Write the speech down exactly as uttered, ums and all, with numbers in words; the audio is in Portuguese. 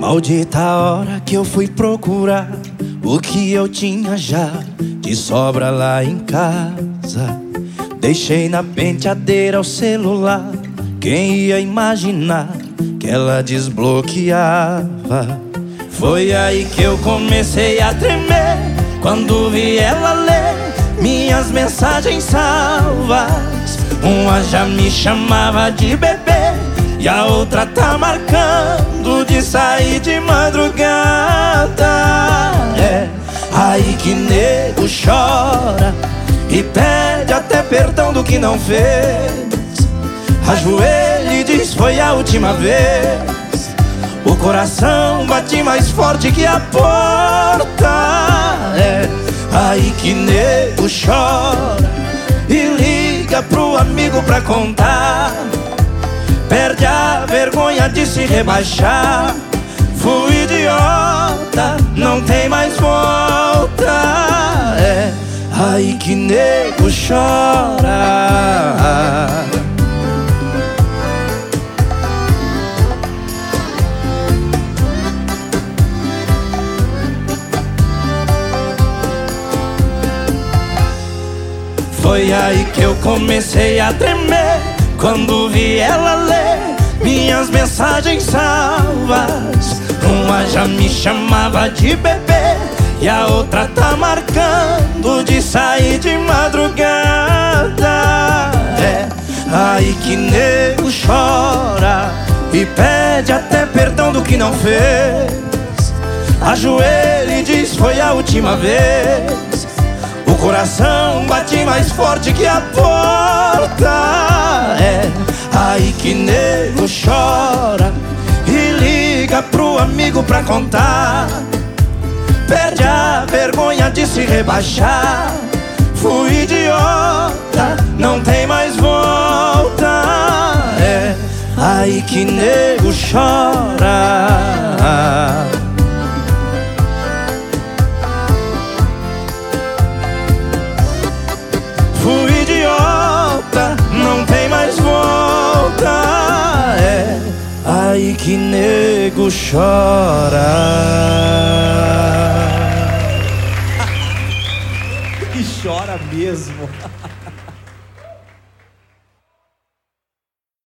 Maldita hora que eu fui procurar o que eu tinha já de sobra lá em casa. Deixei na penteadeira o celular. Quem ia imaginar que ela desbloqueava? Foi aí que eu comecei a tremer quando vi ela ler minhas mensagens salvas. Uma já me chamava de bebê e a outra tá marcando de sair de madrugada. É aí que nego chora e pede até perdão do que não fez. Ajoelha e diz foi a última vez. O coração bate mais forte que a porta. É aí que nego chora e liga pro amigo pra contar. Perde a vergonha de se rebaixar. Fui idiota, não tem mais volta. É aí que nego chora. Foi aí que eu comecei a tremer quando vi ela ler minhas mensagens salvas. Uma já me chamava de bebê e a outra tá marcando de sair de madrugada. É aí que nego chora e pede até perdão do que não fez. Ajoelha e diz foi a última vez. O coração bate mais forte que a porta. É aí que nego chora e liga pro amigo pra contar. Perde a vergonha de se rebaixar. Fui idiota, não tem mais volta. É aí que nego chora. Fui idiota, não tem mais volta. É aí que nego chora. E chora mesmo.